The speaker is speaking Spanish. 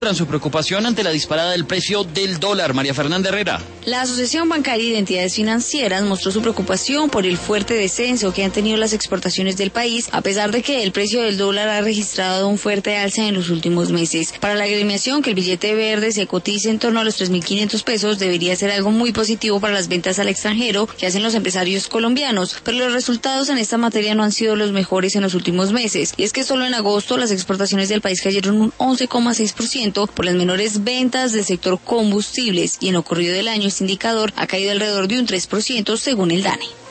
su preocupación ante la disparada del precio del dólar. María Fernanda Herrera. La Asociación Bancaria de Entidades Financieras mostró su preocupación por el fuerte descenso que han tenido las exportaciones del país, a pesar de que el precio del dólar ha registrado un fuerte alza en los últimos meses. Para la agremiación, que el billete verde se cotice en torno a los 3.500 pesos debería ser algo muy positivo para las ventas al extranjero que hacen los empresarios colombianos, pero los resultados en esta materia no han sido los mejores en los últimos meses. Y es que solo en agosto las exportaciones del país cayeron un 11,6% por las menores ventas del sector combustibles, y en lo corrido del año este indicador ha caído alrededor de un 3% según el DANE.